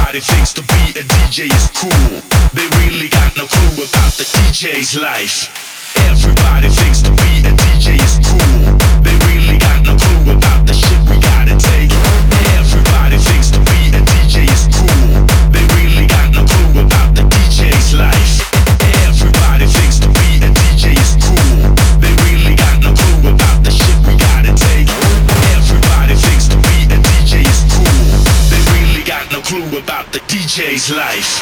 Everybody thinks to be a DJ is cool. They really got no clue about the DJ's life. Everybody thinks to be a DJ is cool. They really got no clue about the shit we gotta take. Everybody thinks to be a DJ is cool. They really got no clue about the DJ's life. Everybody thinks to be a DJ is cool. They really got no clue about the shit we gotta take. Everybody thinks to be a DJ is cool. They really got no clue about the DJ's life.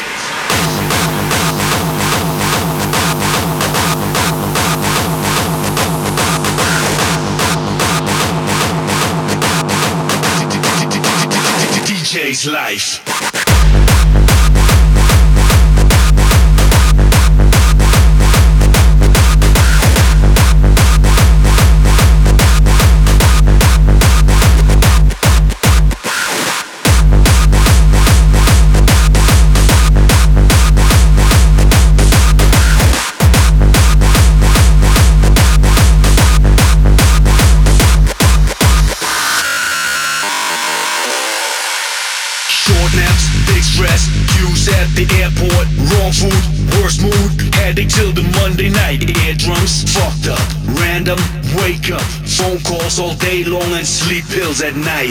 DJ's life. Big stress, queues at the airport, wrong food, worst mood, headache till the Monday night. Eardrums fucked up, random, wake up, phone calls all day long and sleep pills at night.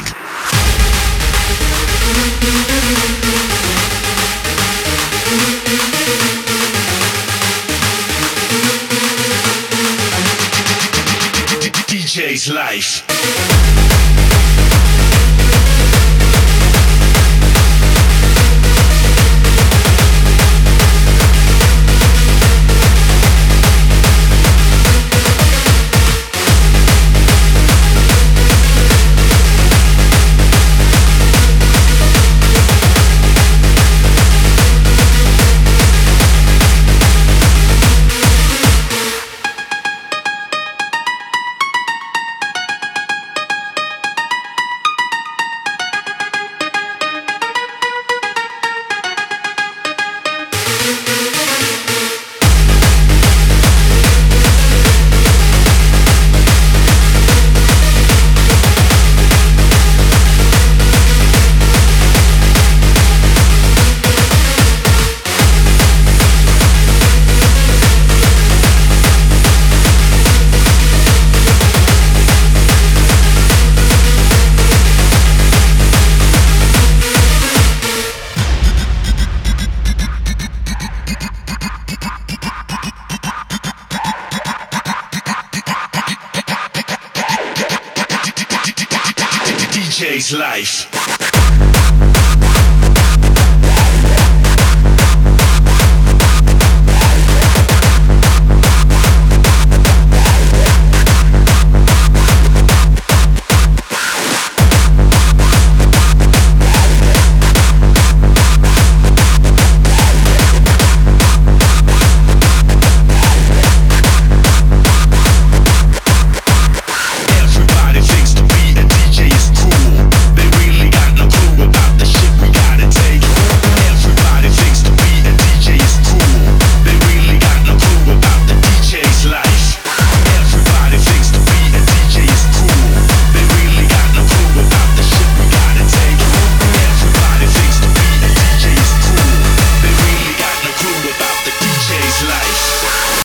DJ's life. DJ's life.